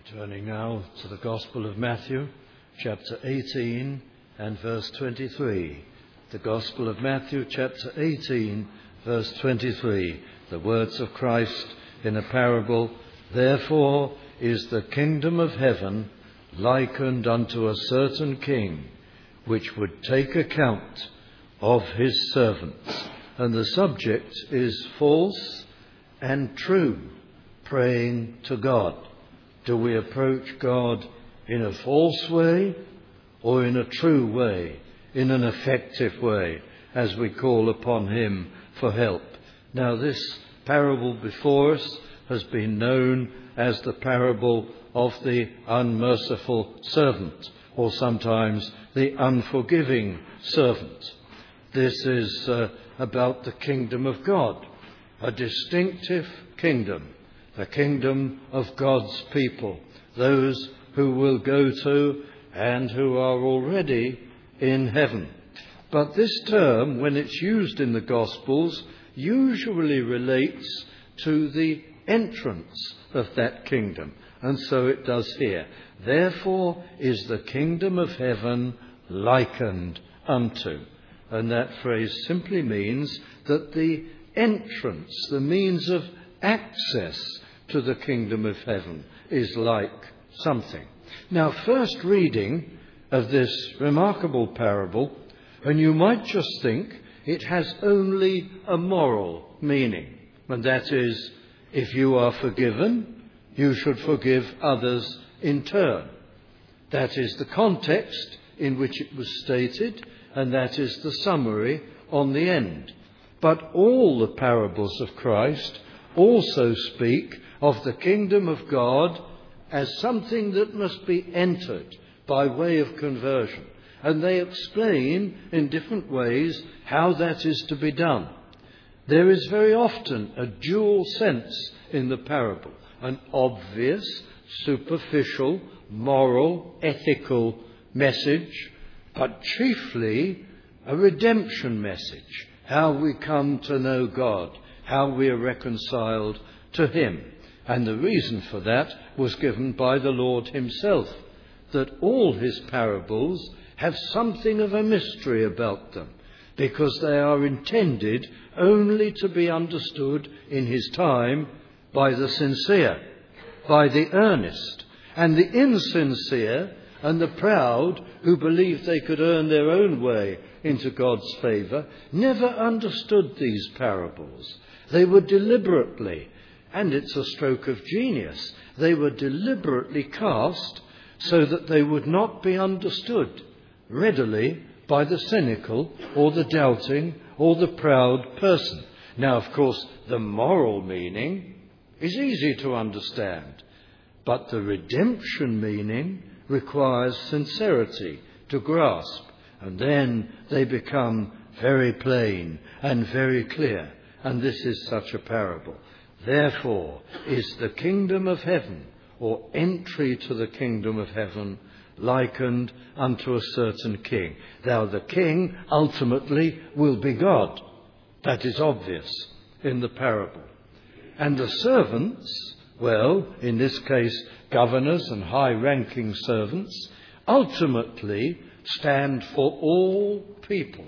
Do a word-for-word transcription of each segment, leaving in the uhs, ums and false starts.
Turning now to the Gospel of Matthew, chapter eighteen and verse twenty-three. The Gospel of Matthew, chapter eighteen, verse twenty-three. The words of Christ in a parable. Therefore is the kingdom of heaven likened unto a certain king, which would take account of his servants. And the subject is false and true, praying to God. Do we approach God in a false way or in a true way, in an effective way, as we call upon him for help? Now, this parable before us has been known as the parable of the unmerciful servant, or sometimes the unforgiving servant. This is uh, about the kingdom of God, a distinctive kingdom. The kingdom of God's people, those who will go to and who are already in heaven. But this term, when it's used in the Gospels, usually relates to the entrance of that kingdom. And so it does here. Therefore is the kingdom of heaven likened unto. And that phrase simply means that the entrance, the means of access to the kingdom of heaven, is like something. Now, first reading of this remarkable parable, and you might just think it has only a moral meaning, and that is, if you are forgiven, you should forgive others in turn. That is the context in which it was stated, and that is the summary on the end. But all the parables of Christ also speak of the kingdom of God as something that must be entered by way of conversion. And they explain in different ways how that is to be done. There is very often a dual sense in the parable, an obvious, superficial, moral, ethical message, but chiefly a redemption message, how we come to know God, how we are reconciled to him. And the reason for that was given by the Lord himself, that all his parables have something of a mystery about them, because they are intended only to be understood in his time by the sincere, by the earnest, and the insincere and the proud who believed they could earn their own way into God's favour never understood these parables. They were deliberately, and it's a stroke of genius, they were deliberately cast so that they would not be understood readily by the cynical or the doubting or the proud person. Now, of course, the moral meaning is easy to understand, but the redemption meaning requires sincerity to grasp, and then they become very plain and very clear. And this is such a parable. Therefore is the kingdom of heaven, or entry to the kingdom of heaven, likened unto a certain king. Now, the king ultimately will be God. That is obvious in the parable. And the servants, well, in this case, governors and high-ranking servants, ultimately stand for all people.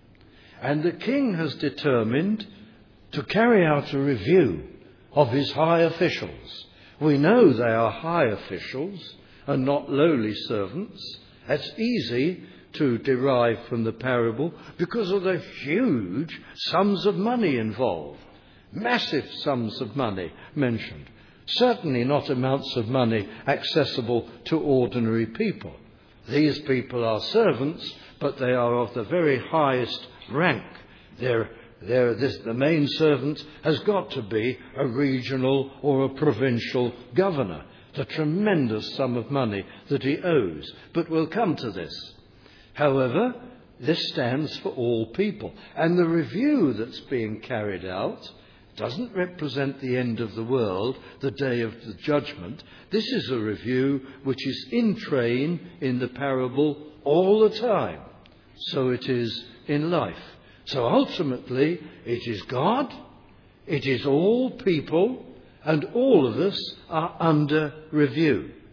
And the king has determined to carry out a review of his high officials. We know they are high officials and not lowly servants. That's easy to derive from the parable because of the huge sums of money involved. Massive sums of money mentioned. Certainly not amounts of money accessible to ordinary people. These people are servants, but they are of the very highest rank. They're There, this, the main servant has got to be a regional or a provincial governor. The tremendous sum of money that he owes. But we'll come to this. However, this stands for all people. And the review that's being carried out doesn't represent the end of the world, the day of the judgment. This is a review which is in train in the parable all the time. So it is in life. So ultimately, it is God, it is all people, and all of us are under review.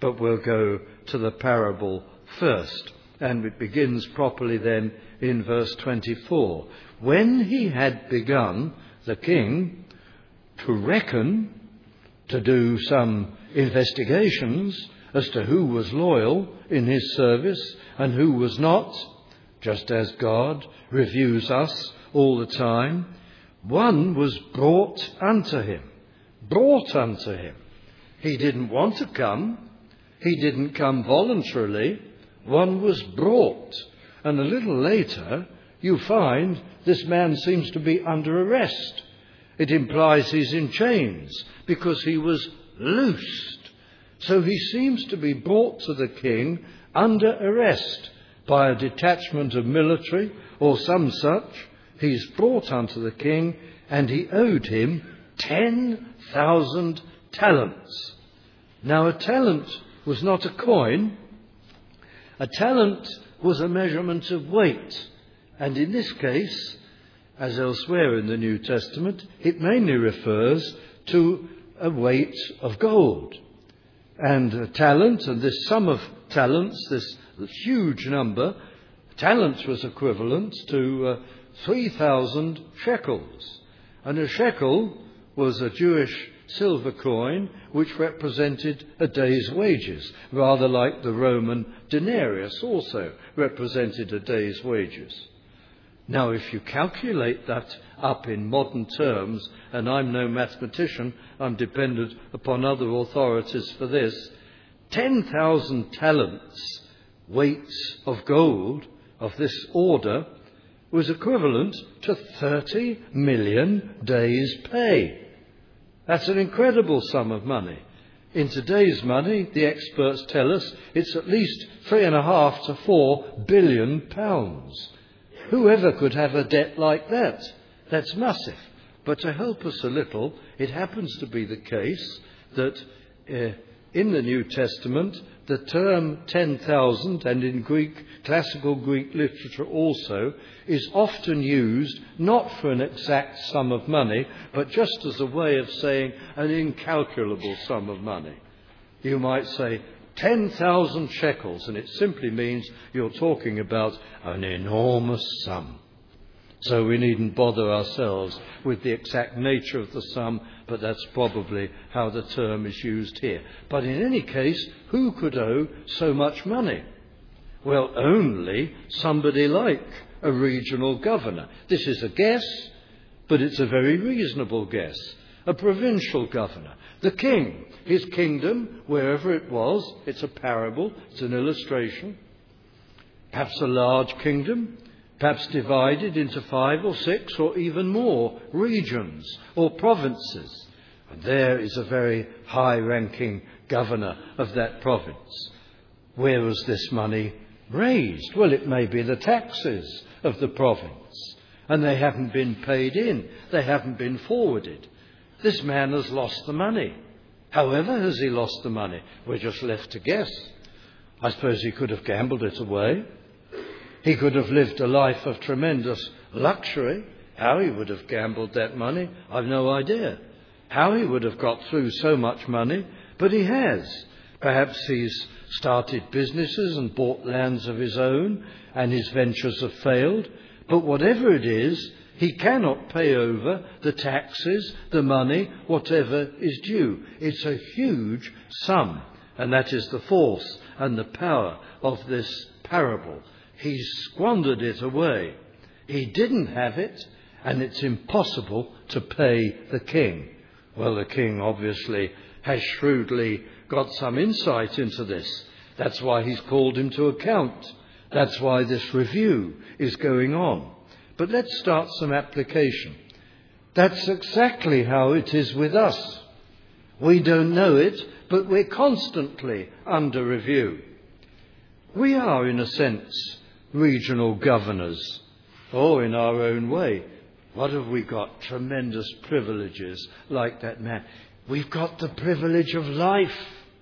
But we'll go to the parable first. And it begins properly then in verse twenty-four. When he had begun, the king, to reckon, to do some investigations as to who was loyal in his service and who was not, just as God reviews us all the time, one was brought unto him. Brought unto him. He didn't want to come. He didn't come voluntarily. One was brought. And a little later, you find this man seems to be under arrest. It implies he's in chains because he was loosed. So he seems to be brought to the king under arrest by a detachment of military or some such. He's brought unto the king, and he owed him ten thousand talents. Now, a talent was not a coin. A talent was a measurement of weight. And in this case, as elsewhere in the New Testament, it mainly refers to a weight of gold. And a talent, and this sum of talents, this huge number, talent was equivalent to uh, three thousand shekels. And a shekel was a Jewish silver coin which represented a day's wages, rather like the Roman denarius also represented a day's wages. Now, if you calculate that up in modern terms, and I'm no mathematician, I'm dependent upon other authorities for this, ten thousand talents, weights of gold of this order, was equivalent to thirty million days' pay. That's an incredible sum of money. In today's money, the experts tell us it's at least three and a half to four billion pounds. Whoever could have a debt like that? That's massive. But to help us a little, it happens to be the case that uh, in the New Testament, the term ten thousand, and in Greek, classical Greek literature also, is often used not for an exact sum of money, but just as a way of saying an incalculable sum of money. You might say ten thousand shekels, and it simply means you're talking about an enormous sum. So we needn't bother ourselves with the exact nature of the sum, but that's probably how the term is used here. But in any case, who could owe so much money? Well, only somebody like a regional governor. This is a guess, but it's a very reasonable guess. A provincial governor. The king, his kingdom, wherever it was, it's a parable, it's an illustration. Perhaps a large kingdom, perhaps divided into five or six or even more regions or provinces. And there is a very high-ranking governor of that province. Where was this money raised? Well, it may be the taxes of the province, and they haven't been paid in, they haven't been forwarded. This man has lost the money. However has he lost the money? We're just left to guess. I suppose he could have gambled it away. He could have lived a life of tremendous luxury. How he would have gambled that money, I've no idea. How he would have got through so much money, but he has. Perhaps he's started businesses and bought lands of his own, and his ventures have failed. But whatever it is, he cannot pay over the taxes, the money, whatever is due. It's a huge sum, and that is the force and the power of this parable. He squandered it away. He didn't have it, and it's impossible to pay the king. Well, the king obviously has shrewdly got some insight into this. That's why he's called him to account. That's why this review is going on. But let's start some application. That's exactly how it is with us. We don't know it, but we're constantly under review. We are, in a sense, regional governors, or in our own way. What have we got? Tremendous privileges like that man. We've got the privilege of life.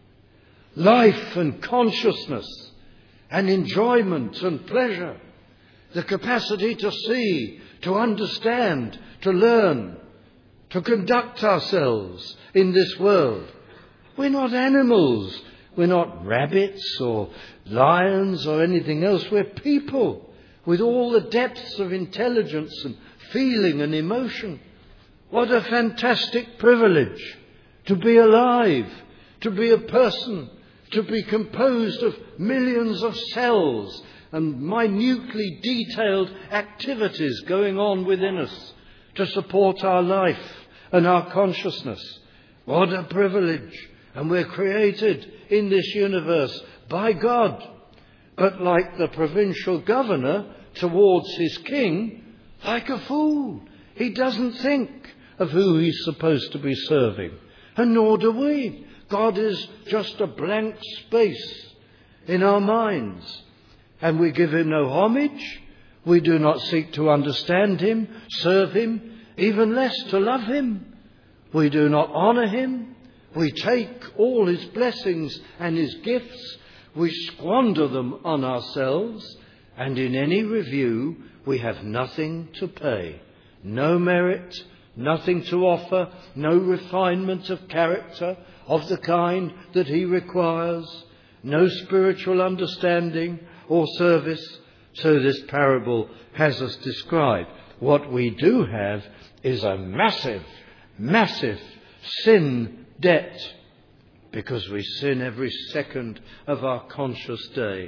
Life and consciousness and enjoyment and pleasure. The capacity to see, to understand, to learn, to conduct ourselves in this world. We're not animals. We're not rabbits or lions or anything else. We're people with all the depths of intelligence and feeling and emotion. What a fantastic privilege to be alive, to be a person, to be composed of millions of cells and minutely detailed activities going on within us to support our life and our consciousness. What a privilege! And we're created in this universe by God. But like the provincial governor towards his king, like a fool. He doesn't think of who he's supposed to be serving. And nor do we. God is just a blank space in our minds. And we give him no homage. We do not seek to understand him, serve him, even less to love him. We do not honour him. We take all his blessings and his gifts. We squander them on ourselves. And in any review, we have nothing to pay. No merit, nothing to offer, no refinement of character of the kind that he requires, no spiritual understanding or service. So this parable has us described. What we do have is a massive, massive sin debt, because we sin every second of our conscious day,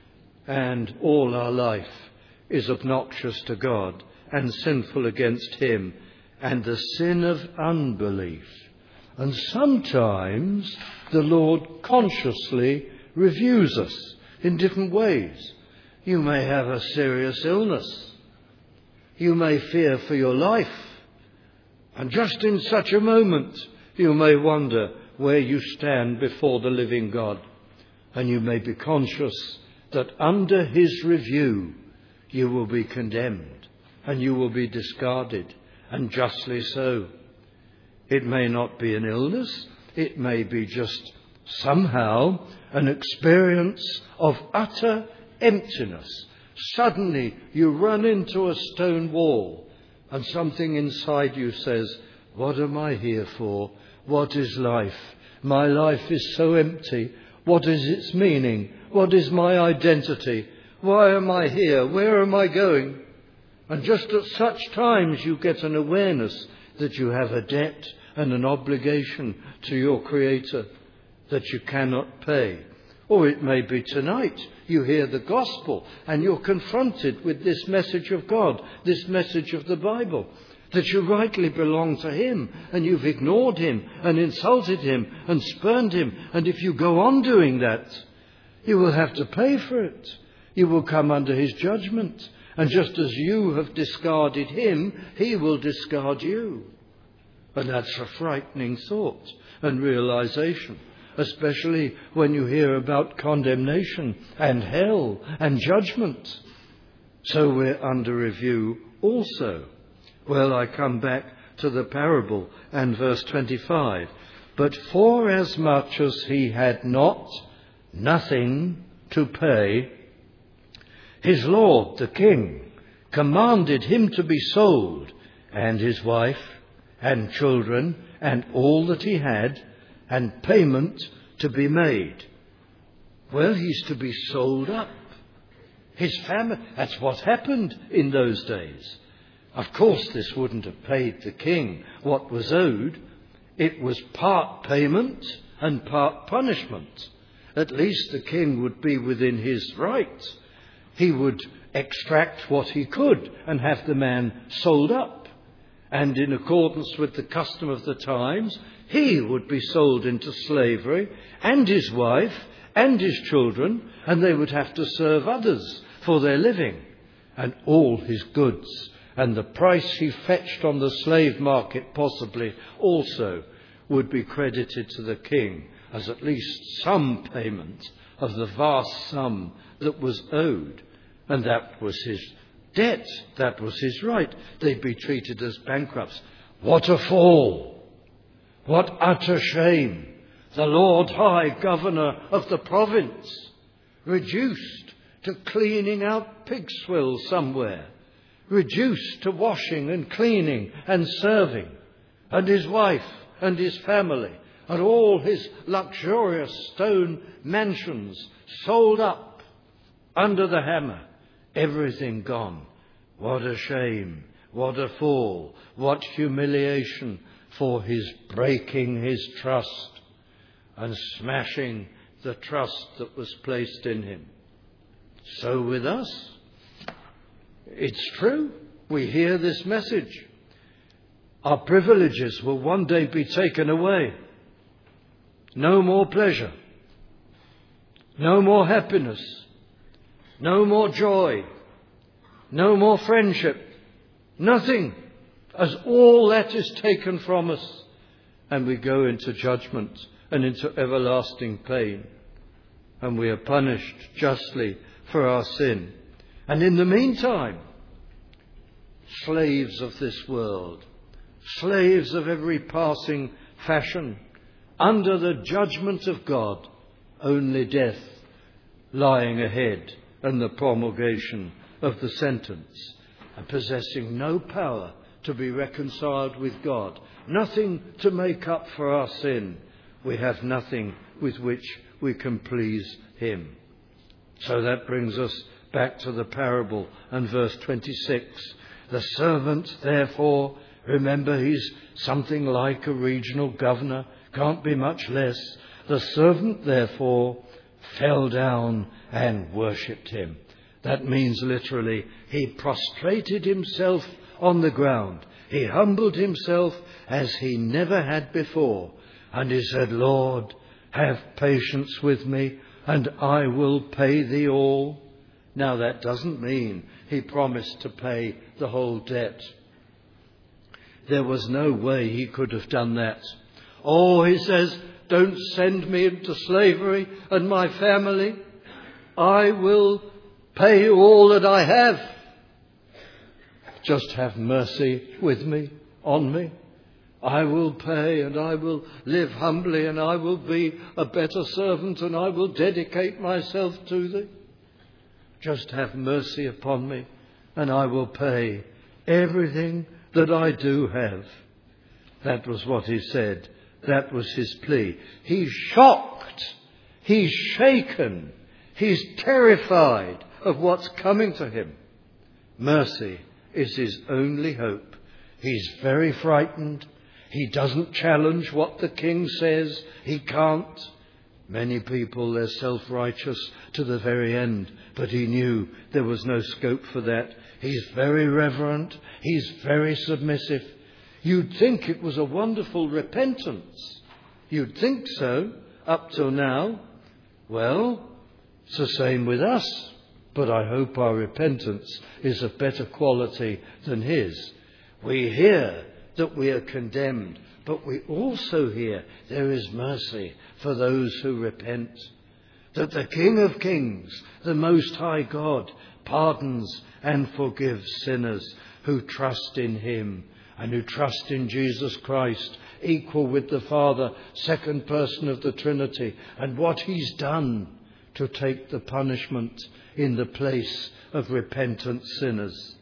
and all our life is obnoxious to God and sinful against him, and the sin of unbelief. And sometimes the Lord consciously reviews us in different ways. You may have a serious illness. You may fear for your life. And just in such a moment, you may wonder where you stand before the living God. And you may be conscious that under his review, you will be condemned and you will be discarded, and justly so. It may not be an illness. It may be just somehow an experience of utter emptiness. Suddenly you run into a stone wall and something inside you says, what am I here for? What is life? My life is so empty. What is its meaning? What is my identity? Why am I here? Where am I going? And just at such times you get an awareness that you have a debt and an obligation to your Creator that you cannot pay. Or it may be tonight you hear the gospel and you're confronted with this message of God, this message of the Bible, that you rightly belong to him, and you've ignored him and insulted him and spurned him. And if you go on doing that, you will have to pay for it. You will come under his judgment. And just as you have discarded him, he will discard you. And that's a frightening thought and realization, especially when you hear about condemnation and hell and judgment. So we're under review also. Well, I come back to the parable and verse twenty-five. But forasmuch as he had not nothing to pay, his lord, the king, commanded him to be sold, and his wife and children and all that he had, and payment to be made. Well, he's to be sold up. His family, that's what happened in those days. Of course, this wouldn't have paid the king what was owed. It was part payment and part punishment. At least the king would be within his rights. He would extract what he could and have the man sold up. And in accordance with the custom of the times, he would be sold into slavery, and his wife and his children, and they would have to serve others for their living, and all his goods. And the price he fetched on the slave market possibly also would be credited to the king as at least some payment of the vast sum that was owed. And that was his debt. That was his right. They'd be treated as bankrupts. What a fall! What utter shame! The Lord High Governor of the province, reduced to cleaning out pig swill somewhere, reduced to washing and cleaning and serving, and his wife and his family and all his luxurious stone mansions sold up under the hammer. Everything gone. What a shame. What a fall. What humiliation for his breaking his trust and smashing the trust that was placed in him. So with us, it's true. We hear this message. Our privileges will one day be taken away. No more pleasure. No more happiness. No more joy. No more friendship. Nothing. As all that is taken from us, and we go into judgment and into everlasting pain. And we are punished justly for our sin. And in the meantime, slaves of this world, slaves of every passing fashion, under the judgment of God, only death lying ahead and the promulgation of the sentence, and possessing no power to be reconciled with God, nothing to make up for our sin. We have nothing with which we can please him. So that brings us back to the parable and verse twenty-six. The servant, therefore, remember he's something like a regional governor, can't be much less. The servant, therefore, fell down and worshipped him. That means literally, he prostrated himself on the ground. He humbled himself as he never had before. And he said, Lord, have patience with me, and I will pay thee all. Now that doesn't mean he promised to pay the whole debt. There was no way he could have done that. Oh, he says, don't send me into slavery and my family. I will pay all that I have. Just have mercy with me, on me. I will pay, and I will live humbly, and I will be a better servant, and I will dedicate myself to thee. Just have mercy upon me, and I will pay everything that I do have. That was what he said. That was his plea. He's shocked. He's shaken. He's terrified of what's coming to him. Mercy is his only hope. He's very frightened. He doesn't challenge what the king says. He can't. Many people, they're self-righteous to the very end, but he knew there was no scope for that. He's very reverent. He's very submissive. You'd think it was a wonderful repentance. You'd think so, up till now. Well, it's the same with us, but I hope our repentance is of better quality than his. We hear that we are condemned, but we also hear there is mercy for those who repent. That the King of Kings, the Most High God, pardons and forgives sinners who trust in him and who trust in Jesus Christ, equal with the Father, second person of the Trinity, and what he's done to take the punishment in the place of repentant sinners.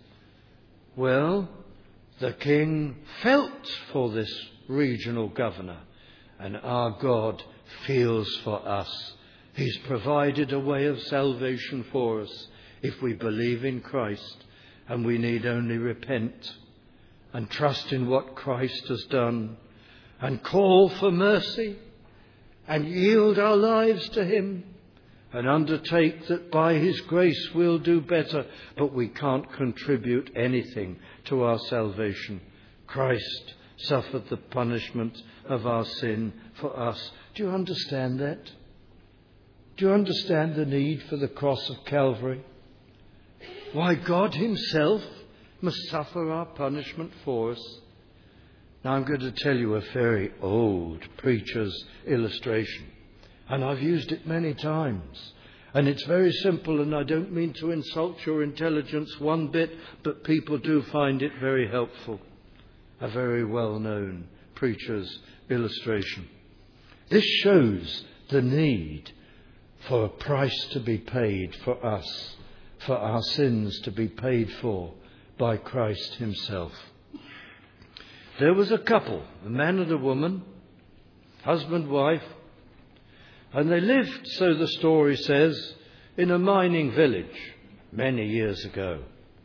Well, the king felt for this regional governor, and our God feels for us. He's provided a way of salvation for us if we believe in Christ, and we need only repent and trust in what Christ has done and call for mercy and yield our lives to him and undertake that by his grace we'll do better, but we can't contribute anything to our salvation. Christ suffered the punishment of our sin for us. Do you understand that? Do you understand the need for the cross of Calvary? Why God himself must suffer our punishment for us. Now I'm going to tell you a very old preacher's illustration. And I've used it many times. And it's very simple, and I don't mean to insult your intelligence one bit, but people do find it very helpful. A very well-known preacher's illustration. This shows the need for a price to be paid for us, for our sins to be paid for by Christ himself. There was a couple, a man and a woman, husband, wife, and they lived, so the story says, in a mining village many years ago.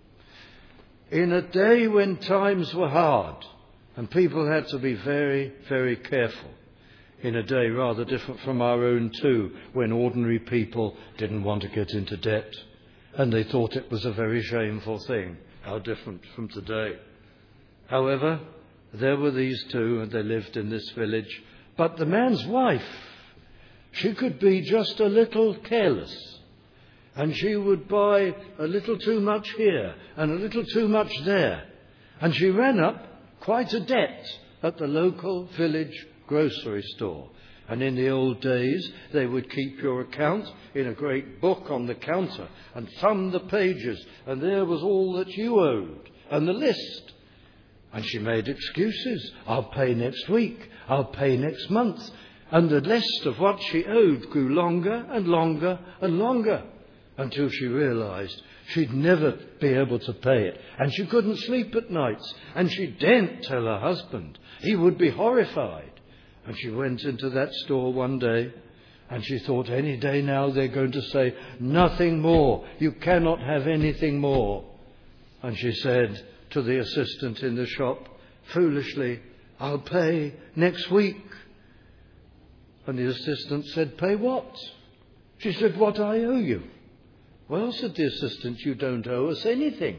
In a day when times were hard and people had to be very, very careful. In a day rather different from our own too, when ordinary people didn't want to get into debt and they thought it was a very shameful thing. How different from today. However, there were these two and they lived in this village. But the man's wife, she could be just a little careless. And she would buy a little too much here and a little too much there. And she ran up quite a debt at the local village grocery store. And in the old days, they would keep your account in a great book on the counter and thumb the pages. And there was all that you owed and the list. And she made excuses. I'll pay next week. I'll pay next month. And the list of what she owed grew longer and longer and longer, until she realized she'd never be able to pay it. And she couldn't sleep at nights. And she daren't tell her husband. He would be horrified. And she went into that store one day, and she thought, any day now they're going to say, nothing more. You cannot have anything more. And she said to the assistant in the shop, foolishly, I'll pay next week. And the assistant said, pay what? She said, what I owe you. Well, said the assistant, you don't owe us anything.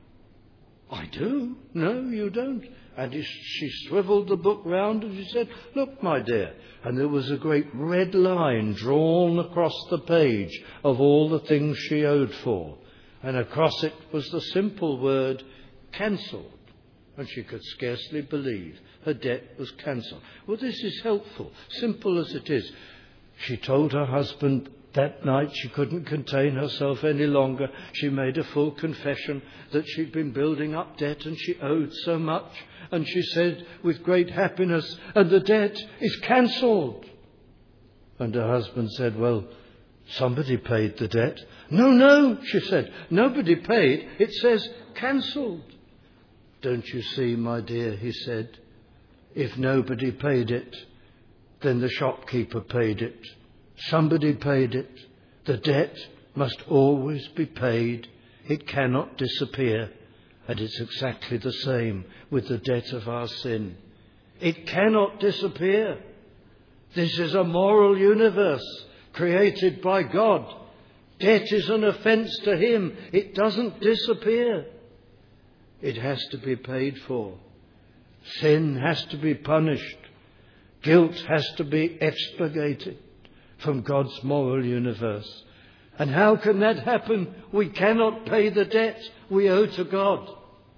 I do. No, you don't. And he, she swiveled the book round and she said, look, my dear. And there was a great red line drawn across the page of all the things she owed for. And across it was the simple word, cancelled. And she could scarcely believe her debt was cancelled. Well, this is helpful, simple as it is. She told her husband that night she couldn't contain herself any longer. She made a full confession that she'd been building up debt and she owed so much. And she said with great happiness, and the debt is cancelled. And her husband said, well, somebody paid the debt. No, no, she said, nobody paid. It says cancelled. Don't you see, my dear, he said, if nobody paid it, then the shopkeeper paid it. Somebody paid it. The debt must always be paid. It cannot disappear. And it's exactly the same with the debt of our sin. It cannot disappear. This is a moral universe created by God. Debt is an offence to Him. It doesn't disappear. It has to be paid for. Sin has to be punished. Guilt has to be expurgated from God's moral universe. And how can that happen? We cannot pay the debt we owe to God.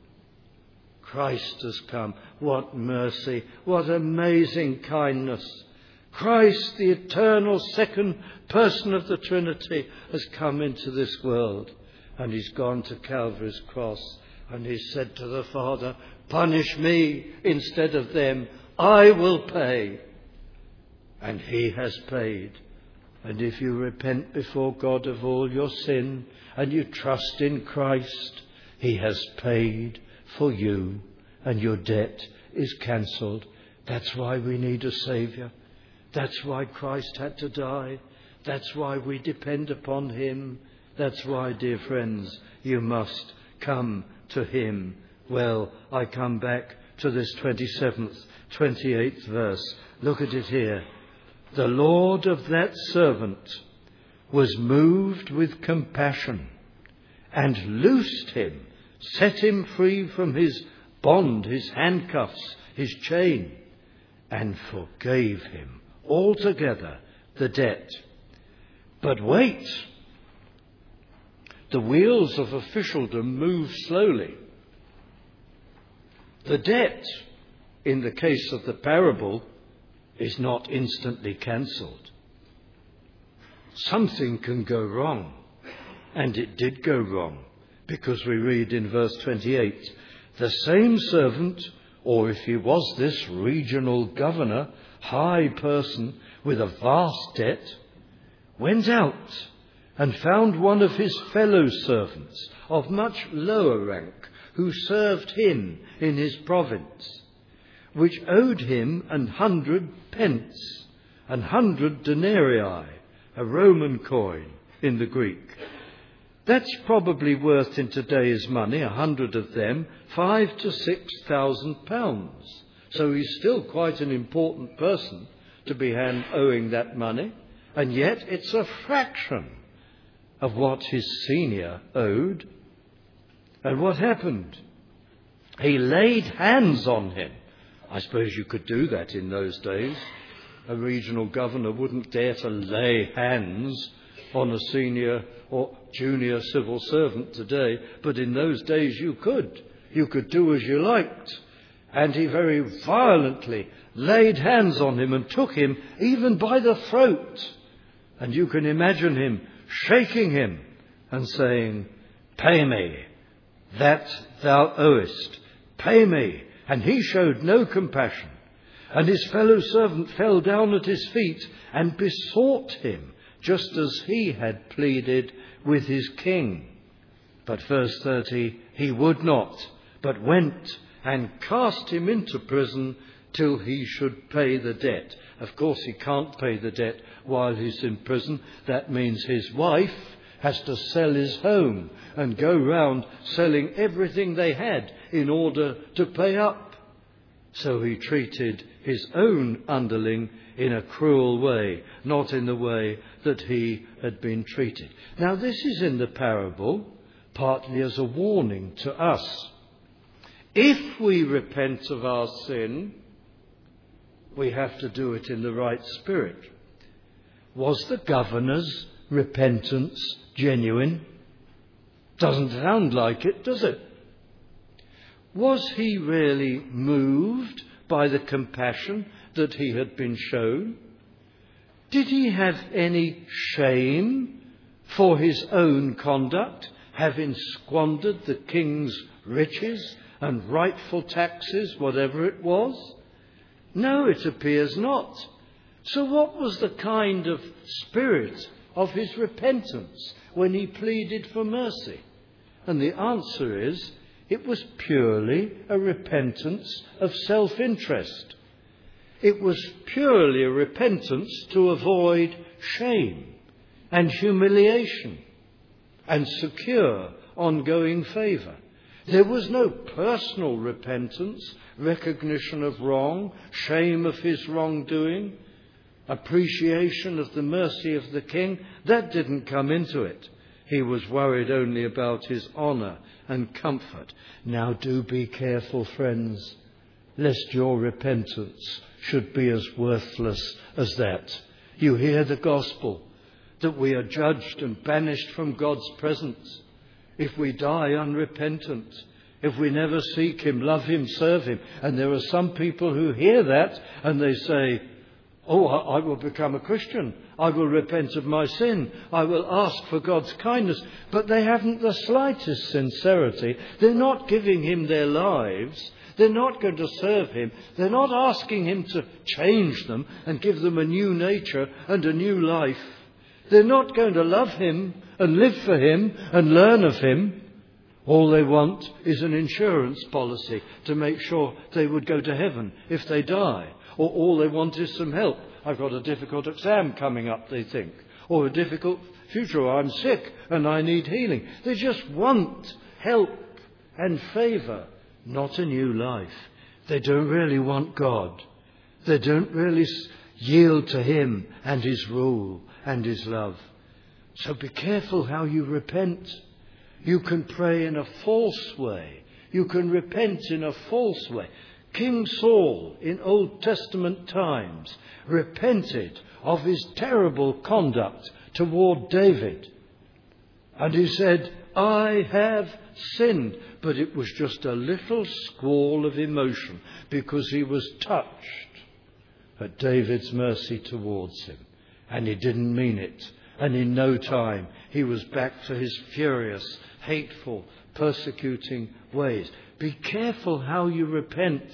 Christ has come. What mercy, what amazing kindness. Christ, the eternal second person of the Trinity, has come into this world. And He's gone to Calvary's cross. And He said to the Father, punish me instead of them. I will pay. And He has paid. And if you repent before God of all your sin and you trust in Christ, He has paid for you and your debt is cancelled. That's why we need a Saviour. That's why Christ had to die. That's why we depend upon Him. That's why, dear friends, you must come to Him. Well, I come back to this twenty-seventh, twenty-eighth verse. Look at it here. The Lord of that servant was moved with compassion and loosed him, set him free from his bond, his handcuffs, his chain, and forgave him altogether the debt. But wait, the wheels of officialdom move slowly. The debt, in the case of the parable, is not instantly cancelled. Something can go wrong, and it did go wrong, because we read in verse twenty-eight, the same servant, or if he was this regional governor, high person with a vast debt, went out and found one of his fellow servants of much lower rank, who served him in his province. which owed him an hundred pence, an hundred denarii, a Roman coin in the Greek. That's probably worth in today's money, a hundred of them, five to six thousand pounds. So he's still quite an important person to be hand owing that money, and yet it's a fraction of what his senior owed. And what happened? He laid hands on him. I suppose you could do that in those days. A regional governor wouldn't dare to lay hands on a senior or junior civil servant today, but in those days you could. You could do as you liked. And he very violently laid hands on him and took him even by the throat. And you can imagine him shaking him and saying, "Pay me that thou owest. Pay me." And he showed no compassion. And his fellow servant fell down at his feet and besought him, just as he had pleaded with his king. But verse thirty, he would not, but went and cast him into prison till he should pay the debt. Of course, he can't pay the debt while he's in prison. That means his wife has to sell his home and go round selling everything they had in order to pay up. So he treated his own underling in a cruel way, not in the way that he had been treated. Now, this is in the parable, partly as a warning to us. If we repent of our sin, we have to do it in the right spirit. Was the governor's repentance genuine? Doesn't sound like it, does it? Was he really moved by the compassion that he had been shown? Did he have any shame for his own conduct, having squandered the king's riches and rightful taxes, whatever it was? No, it appears not. So what was the kind of spirit of his repentance when he pleaded for mercy? And the answer is, it was purely a repentance of self-interest. It was purely a repentance to avoid shame and humiliation and secure ongoing favour. There was no personal repentance, recognition of wrong, shame of his wrongdoing, appreciation of the mercy of the king. That didn't come into it. He was worried only about his honour and comfort. Now do be careful, friends, lest your repentance should be as worthless as that. You hear the gospel, that we are judged and banished from God's presence if we die unrepentant, if we never seek him, love him, serve him. And there are some people who hear that and they say, "Oh, I will become a Christian. I will repent of my sin. I will ask for God's kindness." But they haven't the slightest sincerity. They're not giving him their lives. They're not going to serve him. They're not asking him to change them and give them a new nature and a new life. They're not going to love him and live for him and learn of him. All they want is an insurance policy to make sure they would go to heaven if they die. Or all they want is some help. I've got a difficult exam coming up, they think. Or a difficult future. Or I'm sick and I need healing. They just want help and favour, not a new life. They don't really want God. They don't really yield to him and his rule and his love. So be careful how you repent. You can pray in a false way. You can repent in a false way. King Saul in Old Testament times repented of his terrible conduct toward David. And he said, "I have sinned." But it was just a little squall of emotion because he was touched at David's mercy towards him. And he didn't mean it. And in no time he was back to his furious, hateful, persecuting ways. Be careful how you repent.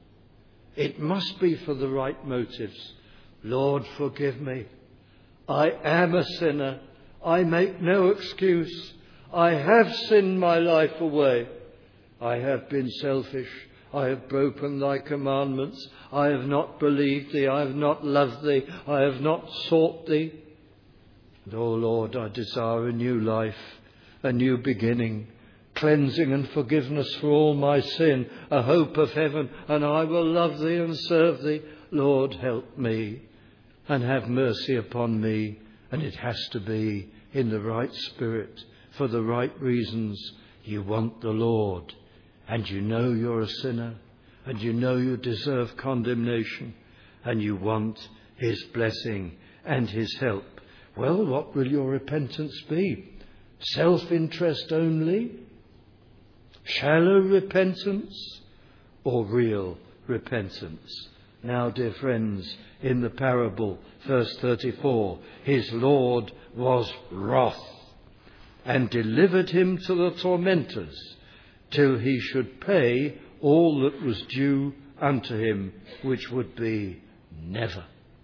It must be for the right motives. "Lord, forgive me. I am a sinner. I make no excuse. I have sinned my life away. I have been selfish. I have broken thy commandments. I have not believed thee. I have not loved thee. I have not sought thee. And, O Lord, I desire a new life, a new beginning, cleansing and forgiveness for all my sin, a hope of heaven, and I will love thee and serve thee. Lord, help me and have mercy upon me. And it has to be in the right spirit, for the right reasons. You want the Lord, and you know you're a sinner, and you know you deserve condemnation, and you want his blessing and his help. Well, what will your repentance be? Self-interest only? Shallow repentance? Or real repentance? Now, dear friends, in the parable, verse thirty-four, his Lord was wroth and delivered him to the tormentors till he should pay all that was due unto him, which would be never.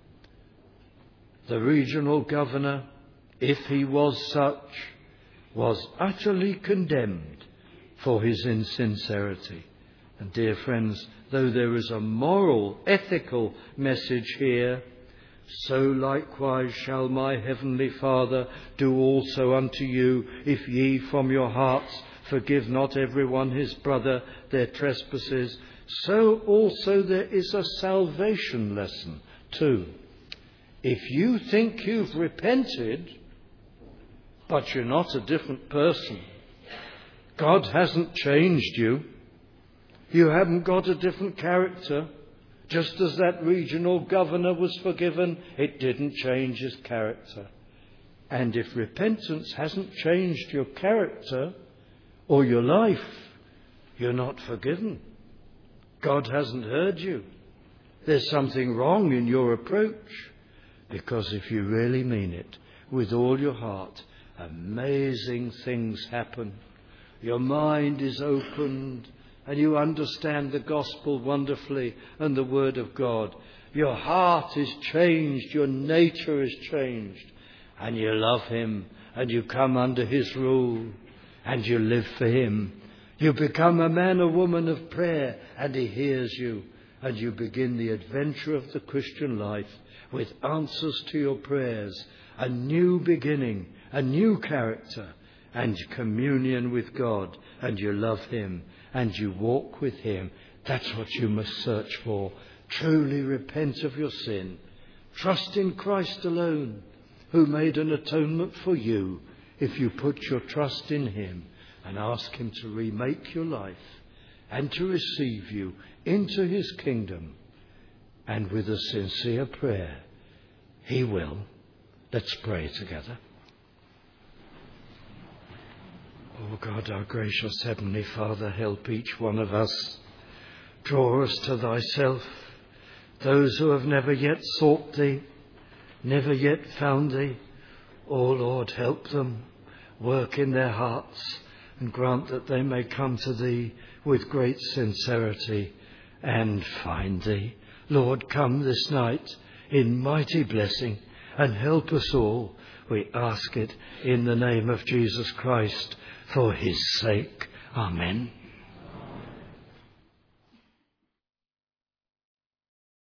The regional governor, if he was such, was utterly condemned for his insincerity. And dear friends, though there is a moral, ethical message here, so likewise shall my heavenly Father do also unto you, if ye from your hearts forgive not every one his brother their trespasses. So also there is a salvation lesson too. If you think you've repented, but you're not a different person, God hasn't changed you, you haven't got a different character, just as that regional governor was forgiven, it didn't change his character. And if repentance hasn't changed your character or your life, you're not forgiven. God hasn't heard you. There's something wrong in your approach. Because if you really mean it with all your heart, amazing things happen. Your mind is opened and you understand the gospel wonderfully and the word of God. Your heart is changed, your nature is changed, and you love him and you come under his rule and you live for him. You become a man or woman of prayer and he hears you, and you begin the adventure of the Christian life with answers to your prayers, a new beginning, a new character, and communion with God, and you love him and you walk with him. That's what you must search for. Truly repent of your sin. Trust in Christ alone, who made an atonement for you. If you put your trust in him and ask him to remake your life and to receive you into his kingdom, and with a sincere prayer, he will. Let's pray together. Oh God, our gracious Heavenly Father, help each one of us. Draw us to thyself. Those who have never yet sought thee, never yet found thee, oh Lord, help them. Work in their hearts and grant that they may come to thee with great sincerity and find thee. Lord, come this night in mighty blessing and help us all. We ask it in the name of Jesus Christ, for his sake. Amen.